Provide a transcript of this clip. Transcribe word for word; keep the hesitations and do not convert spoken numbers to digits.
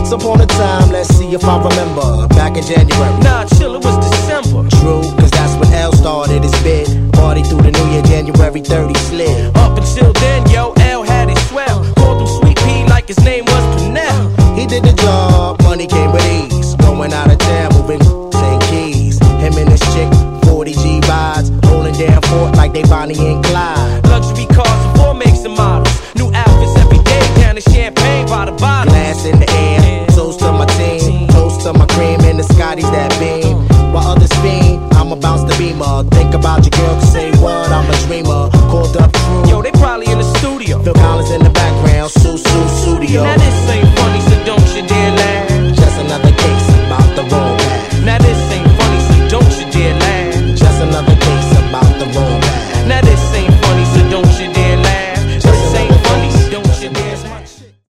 Once upon a time, let's see if I remember. Back in January. Nah, chill, it was December. True, cause that's when L started his bid. Party through the new year, January thirtieth slid. Up until then, yo, L had it swell. Called him Sweet Pea like his name was Pernell. He did the job, money came with ease. Going out of town, moving Saint Keys. Him and his chick, forty G rides. Holding down fort like they Bonnie and